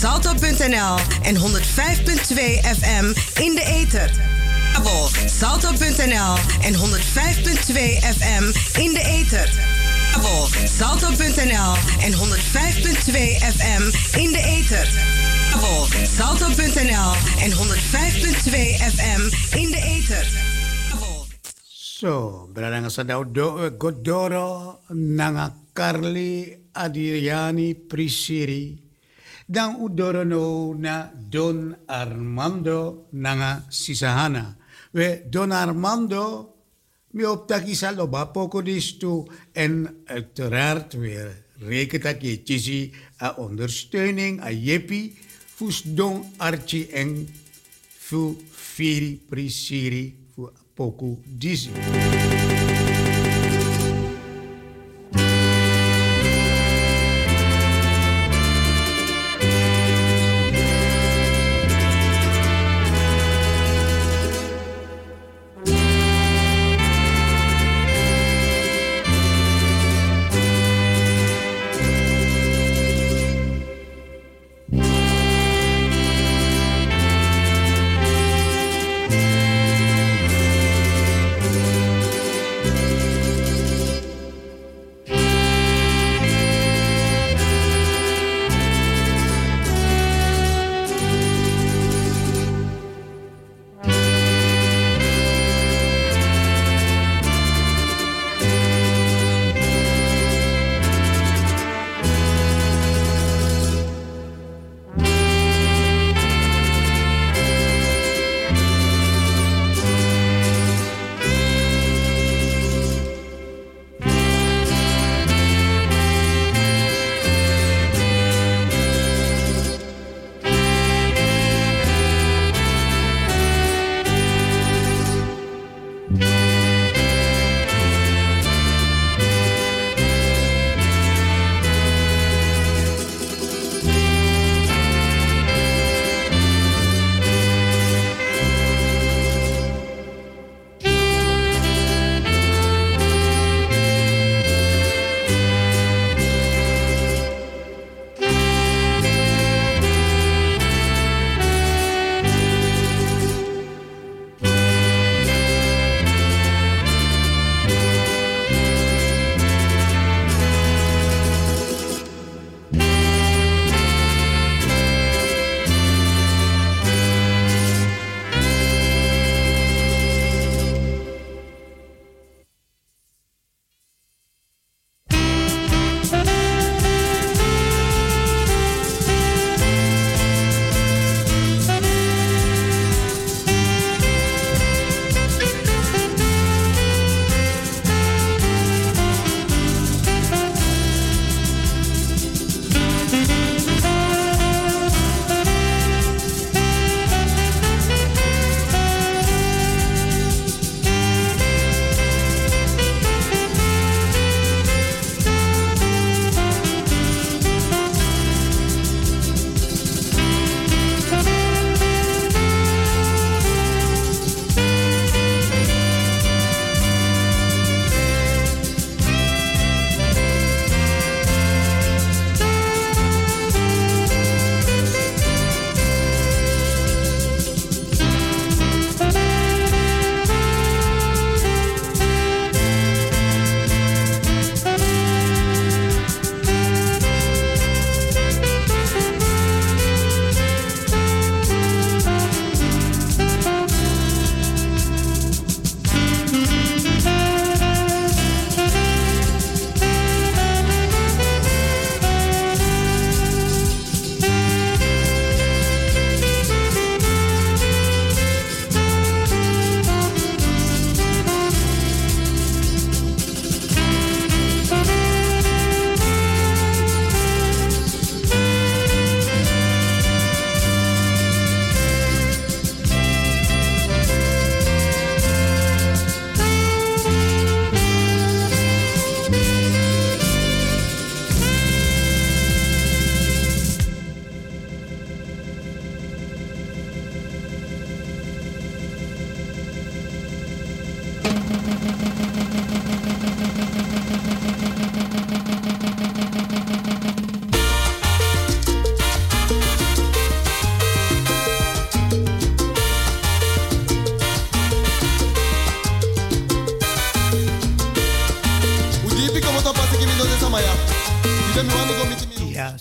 salto.nl en 105.2 FM in de ether. Kabel salto.nl en 105.2 FM in de ether. Kabel salto.nl en 105.2 FM in de ether. Kabel salto.nl en 105.2 FM in de ether. So, berang sa daw Godoro nanga Carly Adriani Prisiri dan udoro no na Don Armando nanga Sisahana. We Don Armando mi optaki sa loba poko distu en uiteraard weer rekentaki chisi a ondersteuning a jepi fus Don Archie en fu Firi Prisiri fu poku disi.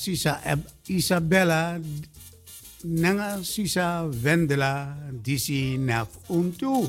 sisa Isabella nanga sisa Wendela disi naf untu.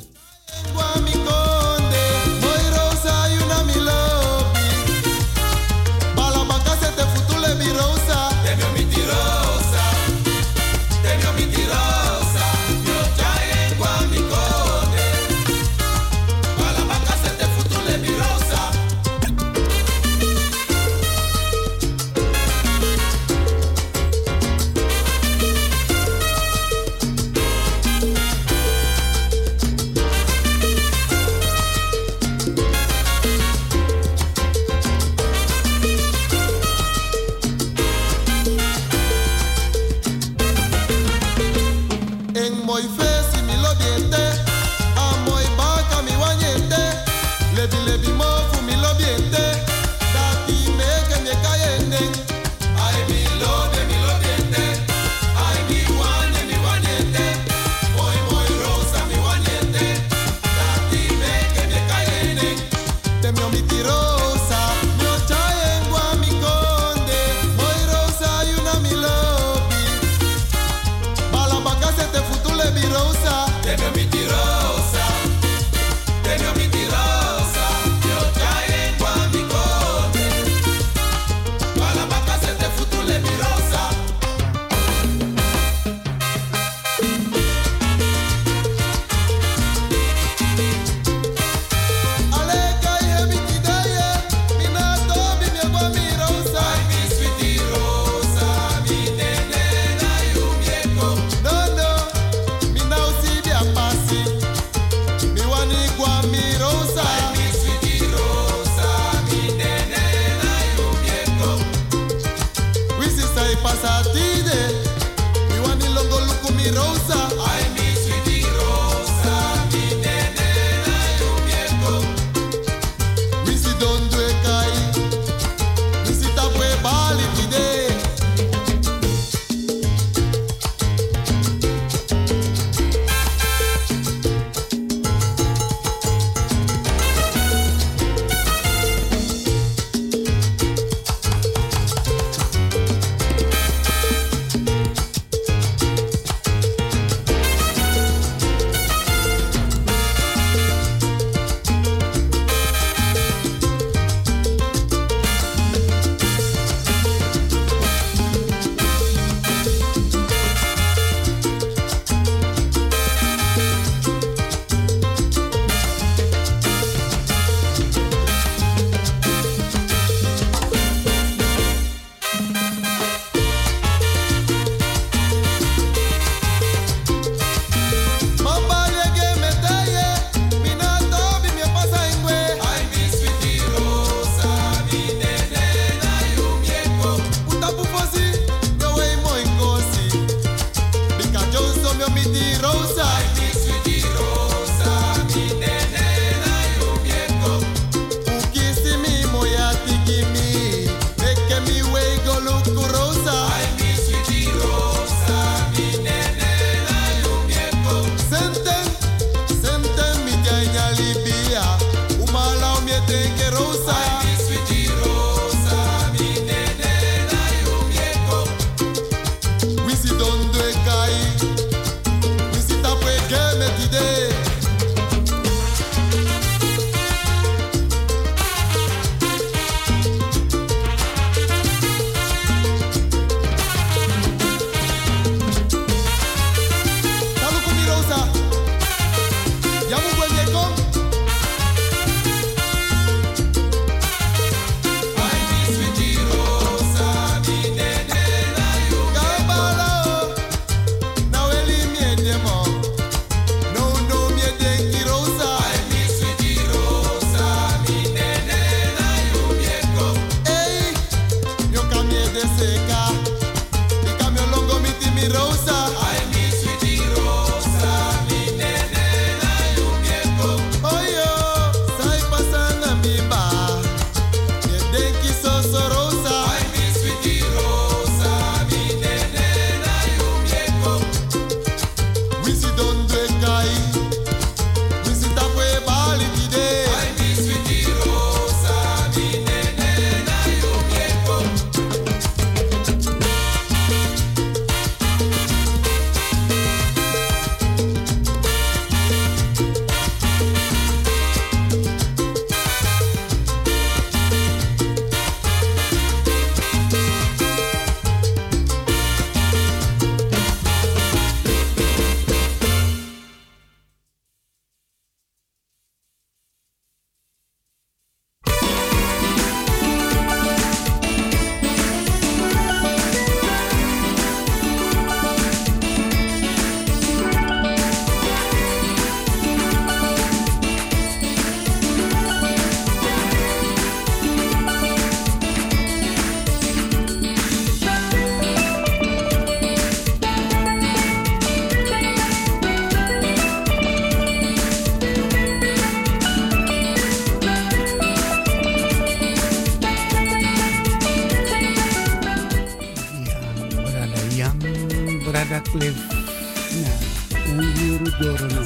yang Brada Cliff na Unguru Dorono.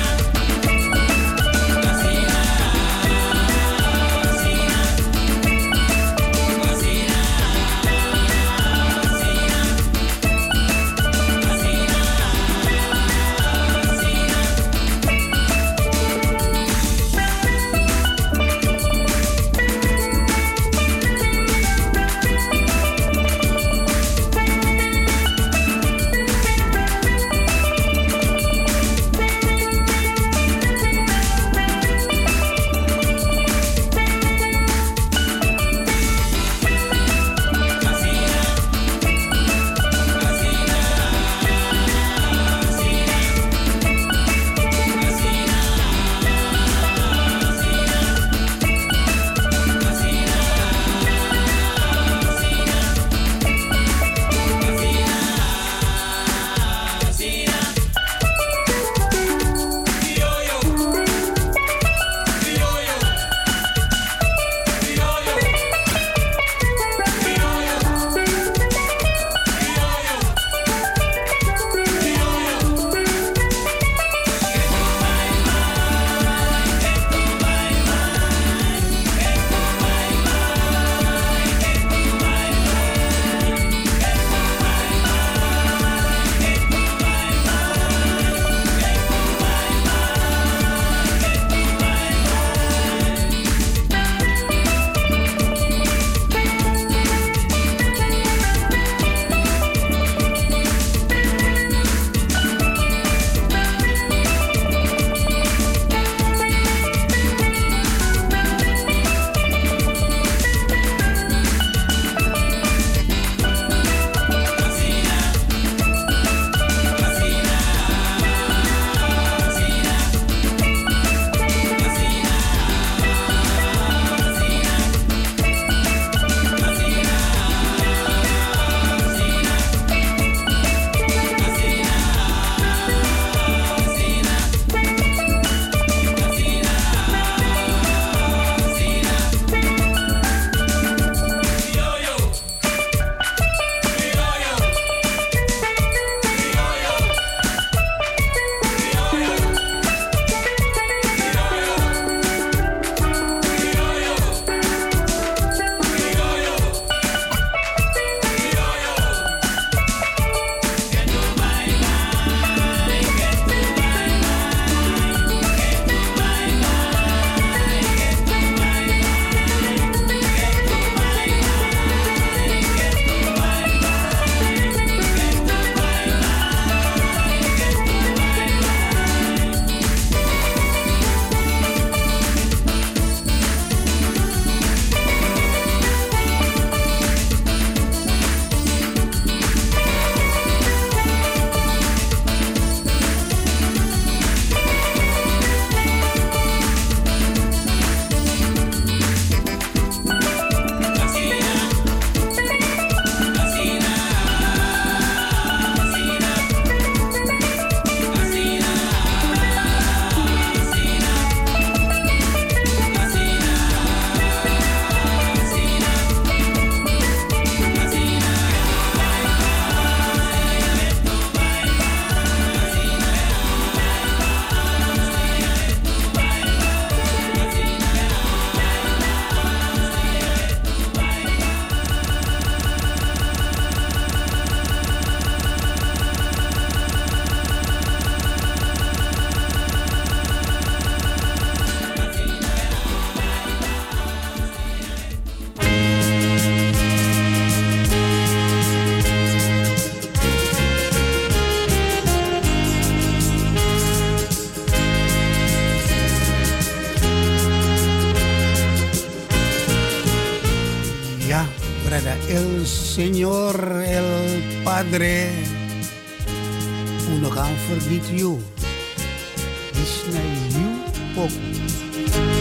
El Señor, el Padre, uno kan vergiet you. Is na you ook.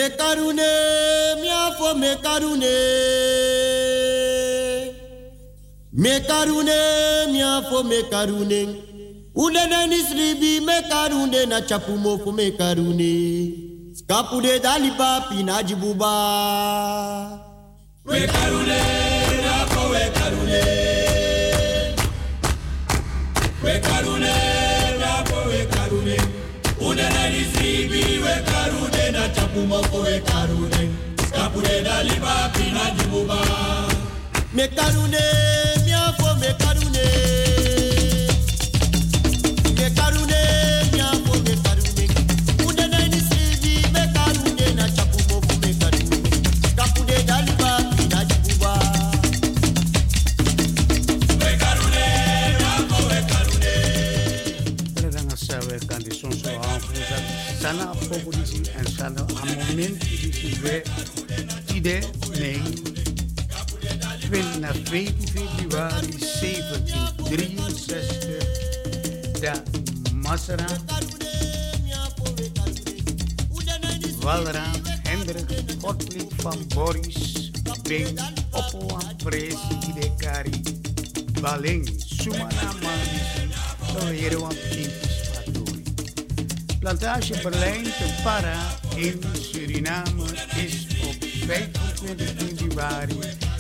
Me karune, mia fo me karune. Me karune, mia fo me karune. Udene nisribi me karune na chapu mofo me karune. Skapude daliba pinaji buba. We karune, na fo we karune. We karune, na fo we karune. Udene nisribi we karune na chapu mofo we karune. Skapude daliba pinaji buba. Me karune, mia fo me karune. Me karune, mia fo me karune. Udene nisribi me karune na chapu mofo me karune. Skapude daliba pinaji buba. Me karune, mia fo me karune. Terang sawe kan di sonso aanvoer sana populisi en sana a moment die we ide nee. Na 15 februari 1763 de Maseraan, Walraam Hendrik Godfried van Boris ben Oppoan Preside Kari Baling Sumana Malisi Loheroan Pintis Fatori. Plantage Berlijn te Para in Suriname is op 25 februari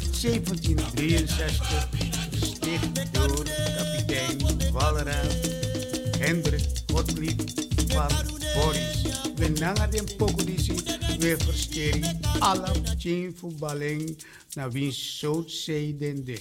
1763 gesticht door kapitein Walraam Hendrik Godfried van Boris. We nangen den pokodici weer verstering alle tien voetballing naar wie zo zeidende.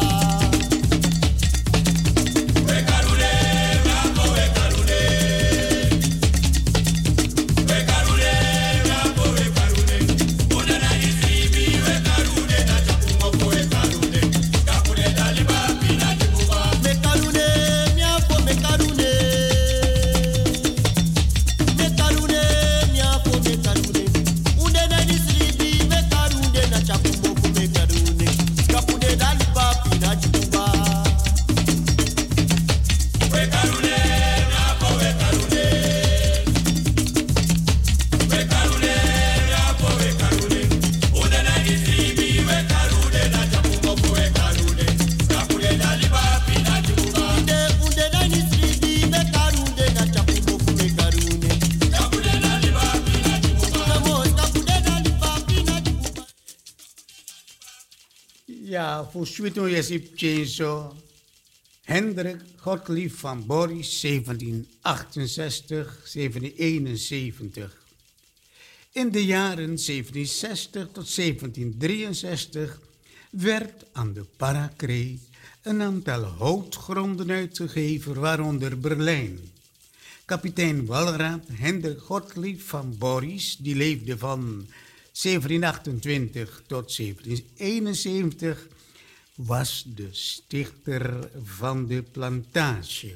Ja, voor Sweeto Jesip Chainsaw, Hendrik Godfried van Boris, 1768, 1771. In de jaren 1760 tot 1763 werd aan de Parakree een aantal houtgronden uitgegeven, waaronder Berlijn. Kapitein Walraam Hendrik Godfried van Boris, die leefde van 1728 tot 1771, was de stichter van de plantage.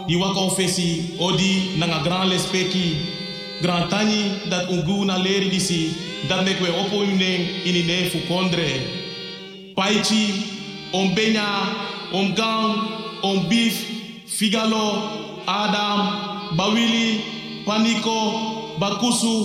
diwa confessie odi nanga grand lespeki grand tani dat ungu na leri disi dat mek we opo uning inine fu kondre paichi om benya om gang om beef figalo adam bawili paniko bakusu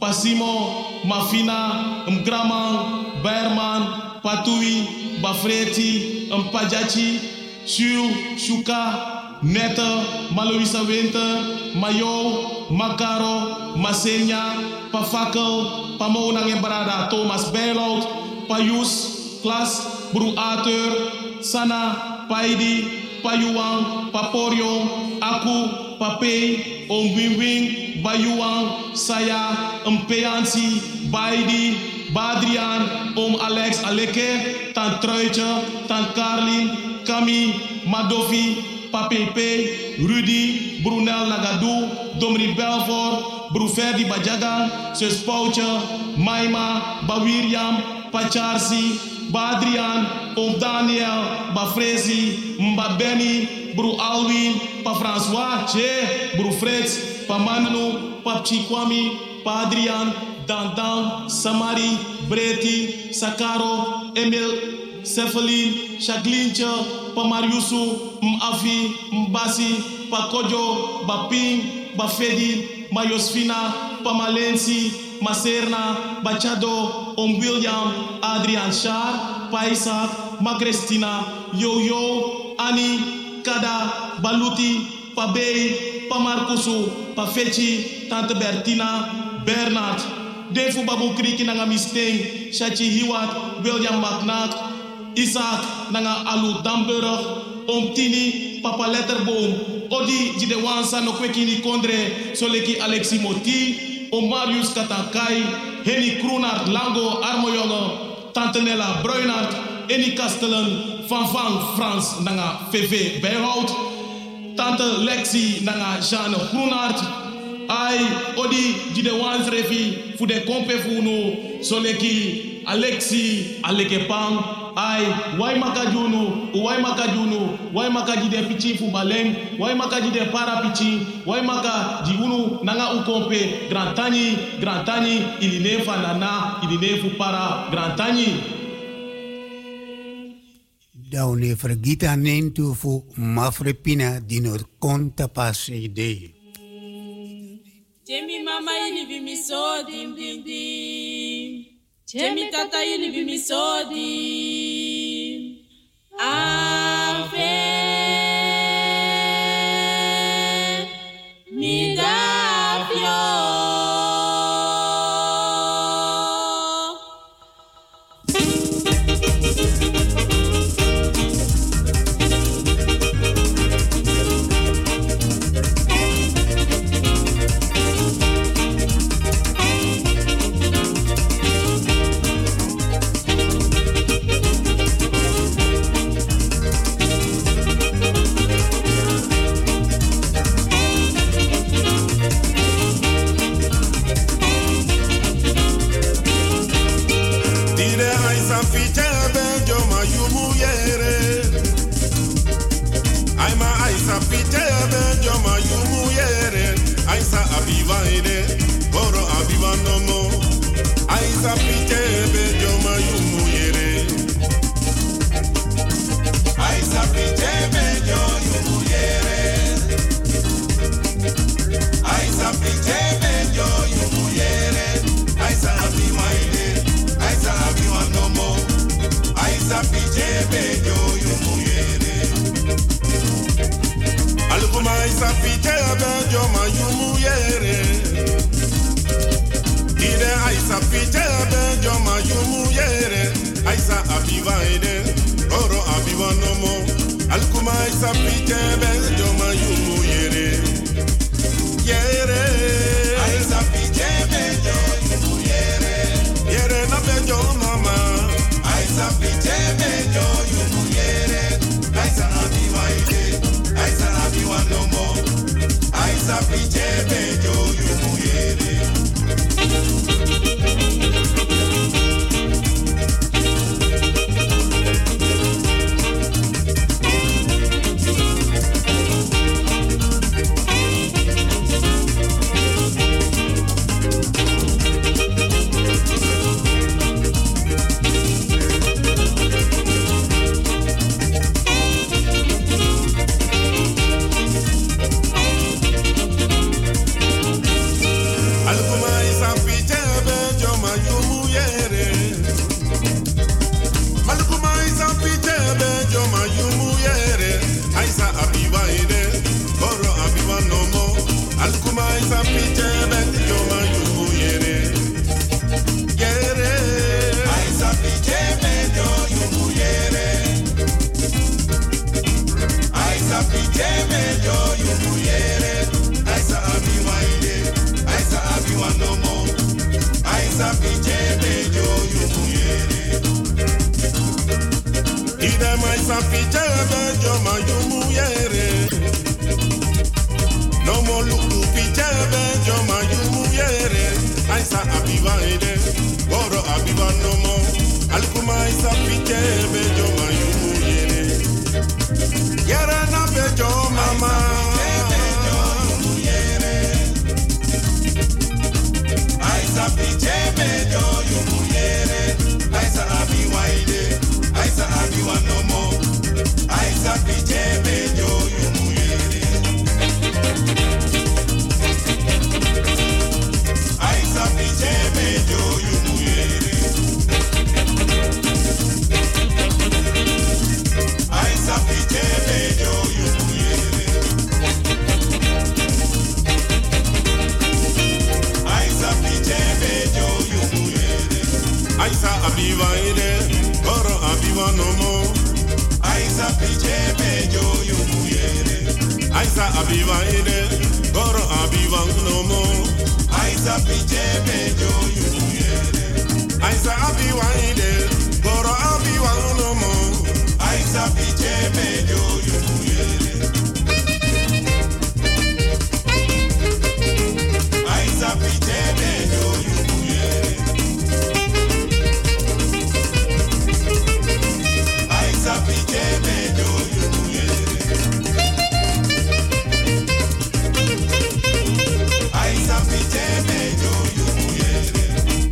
pasimo mafina mgraman berman patui bafreti mpajachi Shu, Shuka, Netta, Maloisa Winter, Mayo, Makaro, Masenya, Pafakel, Pamonang Embarada, Thomas Bijlout, Payus, Klas, Bru Arthur, Sana, Paidi, Payuang, Paporion, Aku, Papei, Om Wing Wing, Bayuang, Saya, Mpeansi, Baidi, Badrian, Om Alex Aleke, Tant Truitje, Tant Karlin, Kami, Madofi, Papepe, Rudy, Brunel Nagadou, Domri Belfort, Bruferdi Bajagan, Sus Pouche, Maima, Bawiriam, Pacharsi, Badrian, Om Daniel, Bafrezi, Mbabeni, Bru Alwin, Pa François, Che, Bru Fritz, Pa Manu, Pa Chikwami, Pa Adrian, Dandan, Samari, Breti, Sakaro, Emil, Cephalin, Chaglincha, Pa Mariusu, M'Afi, M'Basi, Pa Kojo, Ba Ping, Ba Fedi, Ma Josfina, Pa Malensi, Ma Serna, Ba Chado, Om William, Adrian Char, Pa Isaac, Ma Christina, Yo-Yo, Annie, Kada, Baluti, Pa Bey, Pa Marcusu, Pa Fechi, Tante Bertina, Bernard, Defu Babu Kriki Nanga Misteng, Shachi Hiwat, William McNack, Isaac Nanga Alu Damburg, Om Tini, Papa Letterboom, Odi Jide Wansa no Kwekini Kondre, Soleki Alexi Moti, Om Marius Katankai, Henny Kroenart Lango Armojonge, Tante Nella Bruinart, Eni Kastelen, Van Frans Nanga VV Bijhout, Tante Lexi Nanga Jeanne Groenart, Ai, Odi, Jide Wansrefi, Fude Kompe Funo, Soleki, Alexi, Alekepang, Ai, Waimaka Junu, Waimaka Jide Pichi Fubaleng, Waimaka Jide Para Pichi, Waimaka Jigunu, Nanga Ukompe, Grantani, Iline Fanana, Iline Fupara, Grantani. Daune vergita nentu fu mafrepina dinor conta passe idee. Jemi mama ili bimiso dim dim dim. Jemi tata ili bimiso dim. Ave mi dafio. Alkuma isa piche ben joma yumu yere. Yere. Isa piche ben jo yumu yere. Isa piche ben jo yumu yere. Isa abi waide. Isa abi wanomo. Isa piche ben jo yumu yere. Ida mai sa piche ben joma yumu yere. No more look to pichebe, joma yumu yere. Aisa abiva ede, goro abiva no more. Alkuma aisa pichebe, joma yumu yere. Yere na bejo mama. Aisa pichebe, jo yumu yere. Aisa abiva ede, aisa abiva no more. Aisa pichebe, jo yumu yere. Aisa pichebe jo yumu yere. Aisa pichebe jo yumu yere. Aisa pichebe jo yumu yere. Aisa abiva ide, goro abiva no more. Aisa pichebe jo yumu yere. Aisa abiva ide, goro abiva no more. Aisa pichebe jo yumu yere. Aisa abiva ide, goro abiva no more. Aisa pichebe jo yumu yere. Aisa pichebe jo yumu yere. Aisa pichebe jo yumu yere. Aisa pichebe jo yumu yere.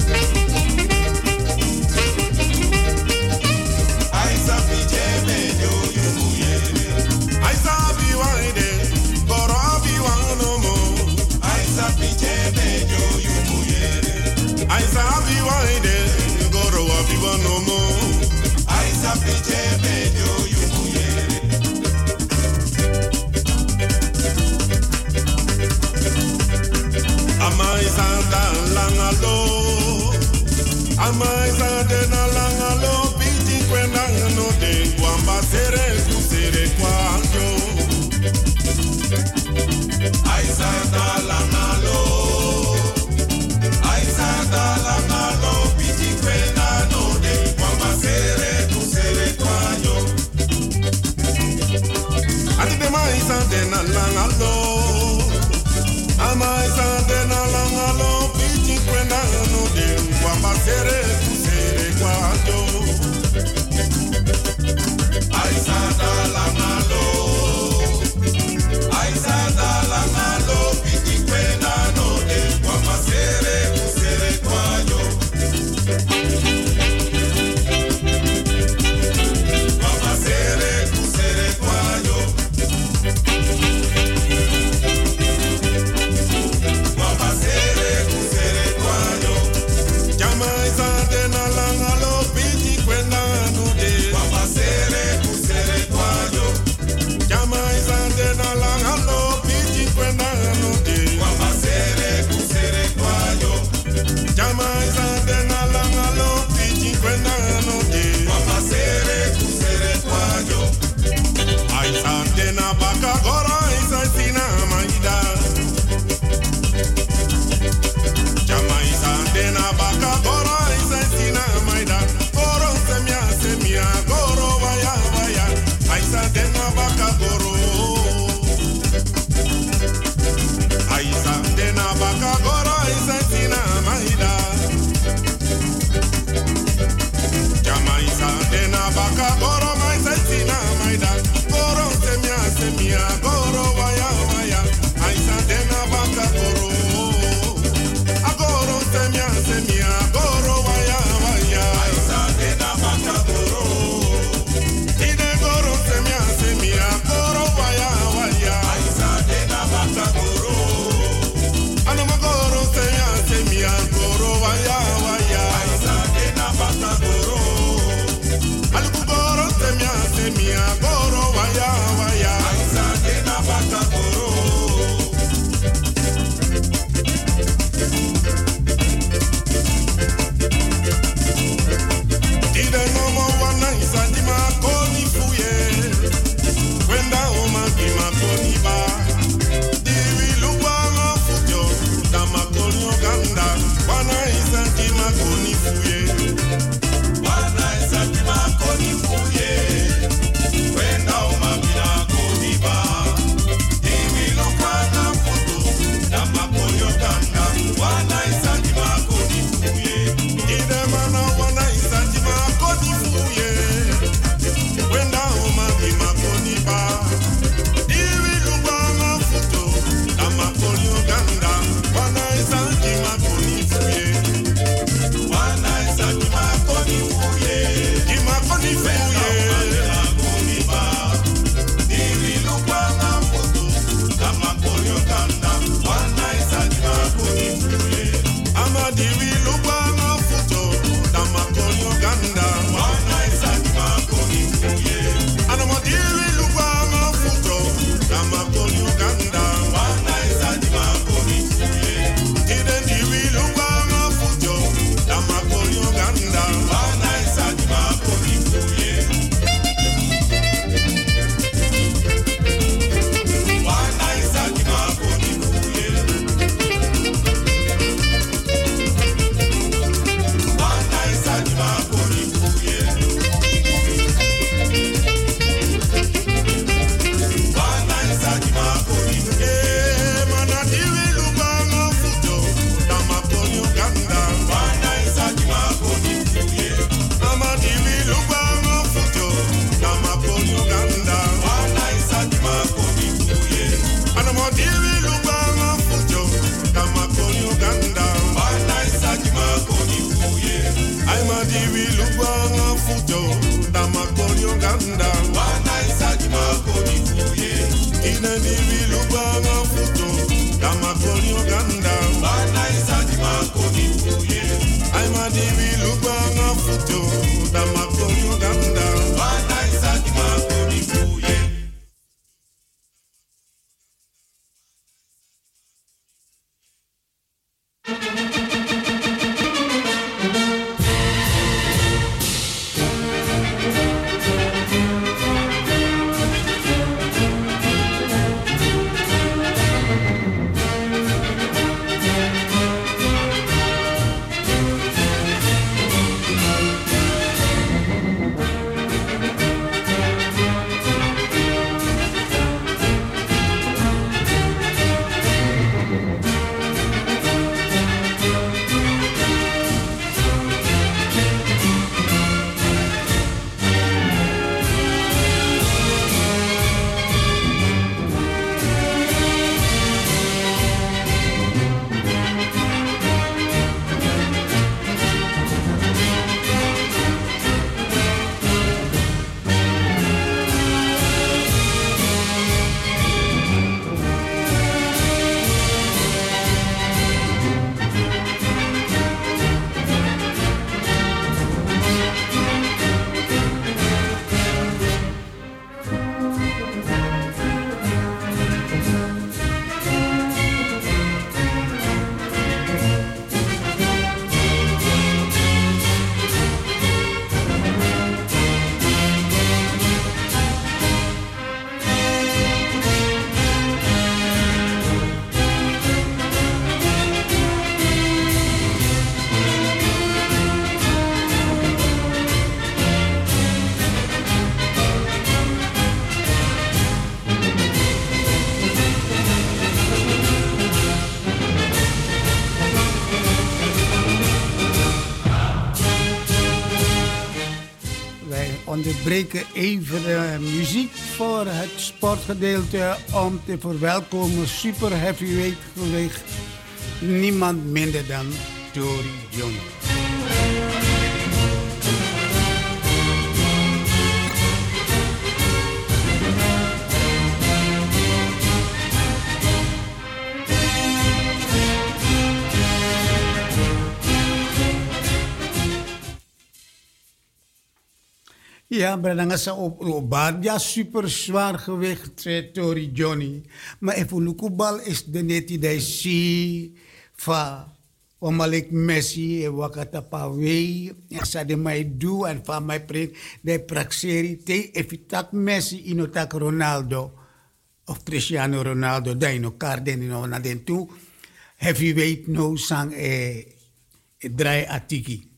Aisa pichebe jo yumu yere. Aisa abiwaide, goro abiwa no mo. Aisa pichebe jo yumu yere. Aisa abiwaide, goro abiwa no mo. Aisa pichebe jo yumu yere. Amaisa da langalo, amaisa de na langalo, piti kwenda no de kwamba sere kusere kwanjo. Aisa da langalo, aisa da langalo, piti kwenda no de kwamba sere kusere kwanjo. Ati de maisa de na langalo. Amaisa de na langalo, piti kwenda no de kwamba sere kusere kwanjo. Aisa onderbreken even de muziek voor het sportgedeelte om te verwelkomen super heavyweight gewicht. Niemand minder dan Tory Johnny. Ja, maar dan is op ja, super zwaar gewicht, Tory Johnny. Maar even Lukubal is de net die si van Omalik Messi en Wakata Wei. En sa de mij doe en van mij print de praxeri te evitak Messi inotak Ronaldo of Cristiano Ronaldo daino karden ino na den toe heavyweight no sang dry atiki.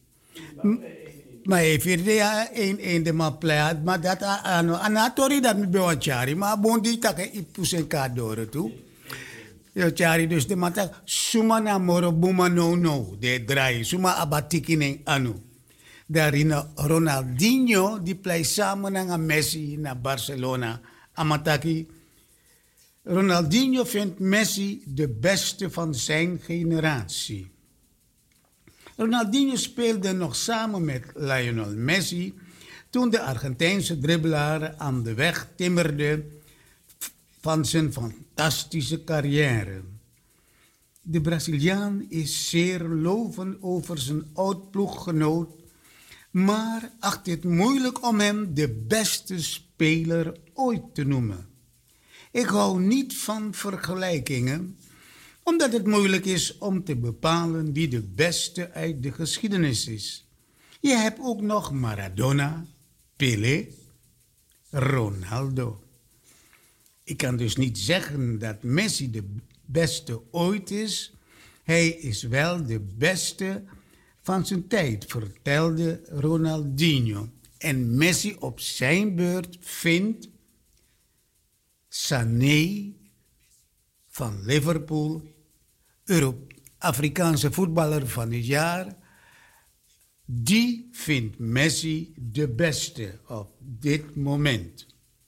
Maar even de man pleit, maar dat anatori dat met bewachari, maar bondi tak ipusen kadore toe. Yo chari dus de man tak suma na moro buma no de draai suma abatiki nen anu. Daarin Ronaldinho die pleit samen met Messi naar Barcelona. Amataki Ronaldinho vindt Messi de beste van zijn generatie. Ronaldinho speelde nog samen met Lionel Messi toen de Argentijnse dribbelaar aan de weg timmerde van zijn fantastische carrière. De Braziliaan is zeer lovend over zijn oud-ploeggenoot, maar acht het moeilijk om hem de beste speler ooit te noemen. Ik hou niet van vergelijkingen, omdat het moeilijk is om te bepalen wie de beste uit de geschiedenis is. Je hebt ook nog Maradona, Pelé, Ronaldo. Ik kan dus niet zeggen dat Messi de beste ooit is. Hij is wel de beste van zijn tijd, vertelde Ronaldinho. En Messi op zijn beurt vindt Sané van Liverpool, Afrikaanse voetballer van het jaar, die vindt Messi de beste op dit moment.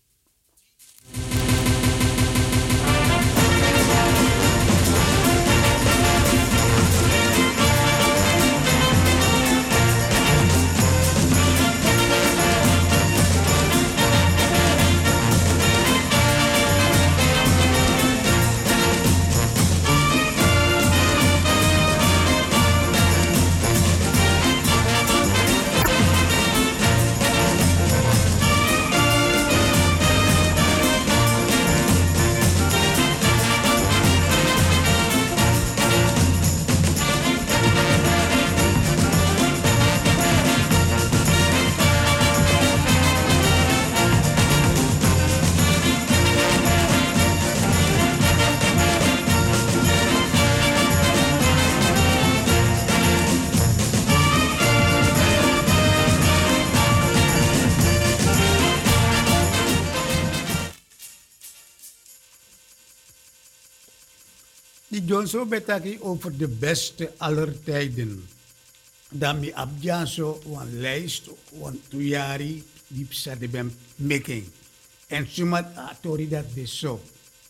Zo betaki over de beste aller tijden. Dan mi abjaso wan lijst wan tuyari die psade ben making. En sumat atori dat is zo.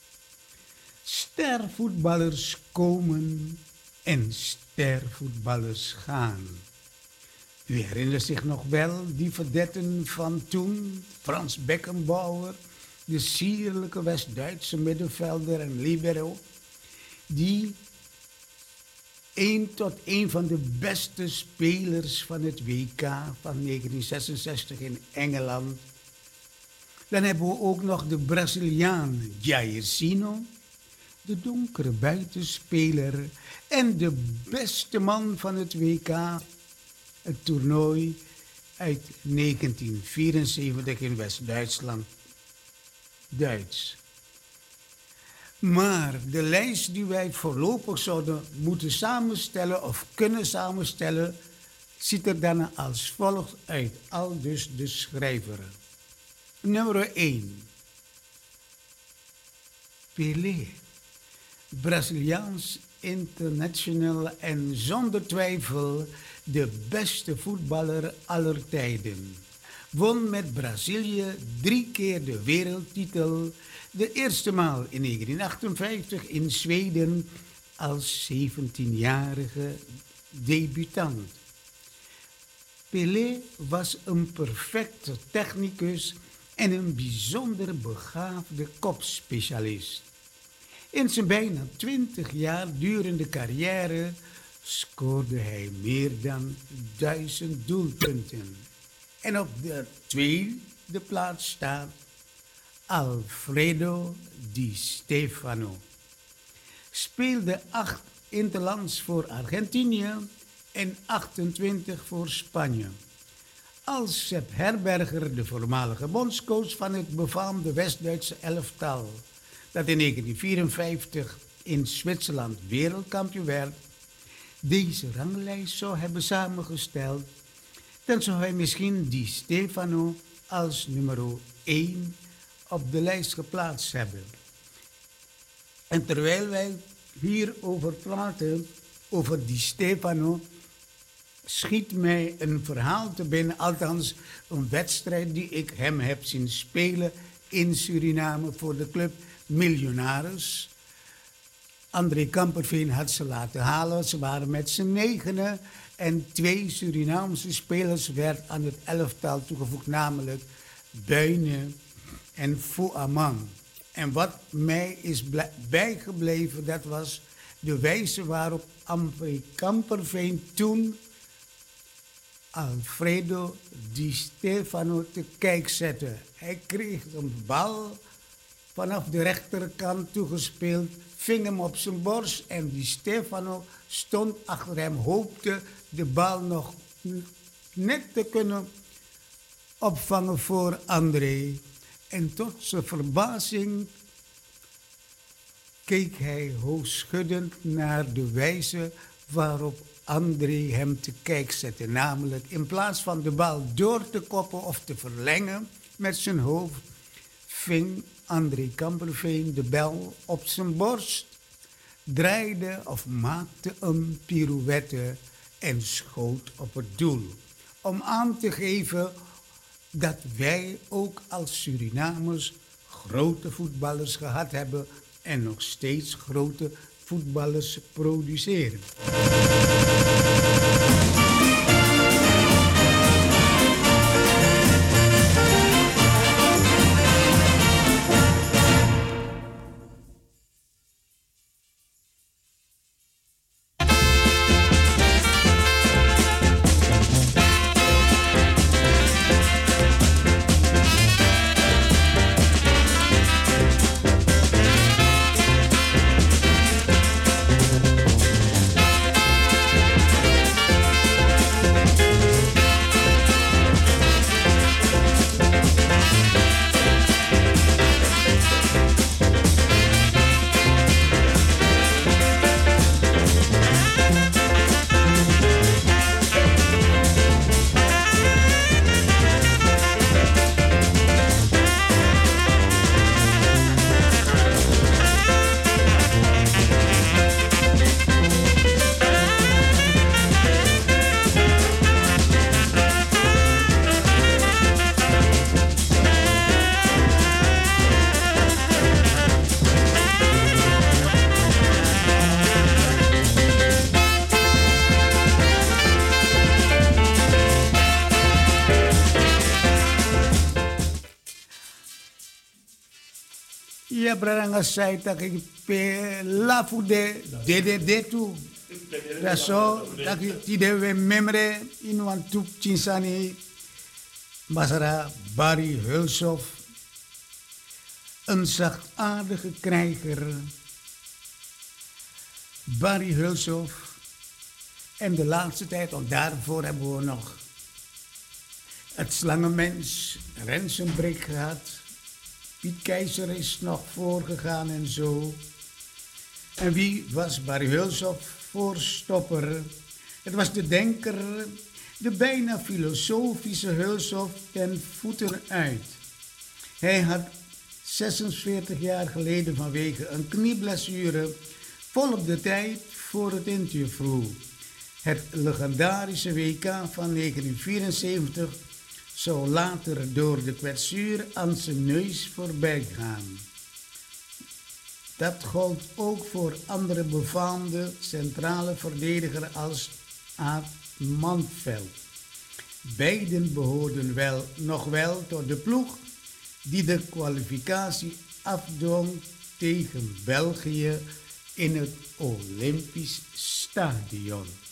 Stervoetballers komen en stervoetballers gaan. U herinnert zich nog wel die verdetten van toen, Frans Beckenbauer, de sierlijke West-Duitse middenvelder en libero, die een van de beste spelers van het WK van 1966 in Engeland. Dan hebben we ook nog de Braziliaan Jairzinho, de donkere buitenspeler en de beste man van het WK, het toernooi uit 1974 in West-Duitsland, Duits. Maar de lijst die wij voorlopig zouden moeten samenstellen of kunnen samenstellen, ziet er dan als volgt uit, al dus de schrijver. Nummer 1. Pelé, Braziliaans international en zonder twijfel de beste voetballer aller tijden. won met Brazilië 3 keer de wereldtitel. De eerste maal in 1958 in Zweden als 17-jarige debutant. Pelé was een perfecte technicus en een bijzonder begaafde kopspecialist. In zijn bijna 20 jaar durende carrière scoorde hij meer dan 1000 doelpunten. En op de tweede plaats staat Alfredo Di Stefano. Speelde 8 interlands voor Argentinië en 28 voor Spanje. Als Sepp Herberger, de voormalige bondscoach van het befaamde West-Duitse elftal, dat in 1954 in Zwitserland wereldkampioen werd, deze ranglijst zou hebben samengesteld, dan zou hij misschien Di Stefano als nummer 1 op de lijst geplaatst hebben. En terwijl wij hierover praten, over Di Stefano, schiet mij een verhaal te binnen, althans een wedstrijd die ik hem heb zien spelen in Suriname voor de club Milionaris. André Kamperveen had ze laten halen, ze waren met z'n 9 en 2 Surinaamse spelers werd aan het elftal toegevoegd, namelijk Buyne en Fouaman. En wat mij is bijgebleven, dat was de wijze waarop André Kamperveen toen Alfredo Di Stefano te kijk zette. Hij kreeg een bal vanaf de rechterkant toegespeeld, ving hem op zijn borst en Di Stefano stond achter hem, hoopte de bal nog net te kunnen opvangen voor André. En tot zijn verbazing keek hij hoofdschuddend naar de wijze waarop André hem te kijk zette. Namelijk, in plaats van de bal door te koppen of te verlengen met zijn hoofd, ving André Kamperveen de bal op zijn borst, draaide of maakte een pirouette en schoot op het doel. Om aan te geven dat wij ook als Surinamers grote voetballers gehad hebben en nog steeds grote voetballers produceren. Ja, branga sai tak pe la fude de tu. Ja so tak ti de memre in wan tup chinsani Basara Barry Hulshoff, een zachtaardige krijger. Barry Hulshoff. En de laatste tijd, ook daarvoor hebben we nog het slangenmens Rensenbrink gehad. Piet Keizer is nog voorgegaan en zo. En wie was Barry Hulshoff? Voorstopper. Het was de denker, de bijna filosofische Hulshoff ten voeten uit. Hij had 46 jaar geleden vanwege een knieblessure volop de tijd voor het interview. Het legendarische WK van 1974 zou later door de kwetsuur aan zijn neus voorbij gaan. Dat gold ook voor andere befaamde centrale verdediger als Aad Manveld. Beiden behoorden nog wel tot de ploeg die de kwalificatie afdwong tegen België in het Olympisch Stadion.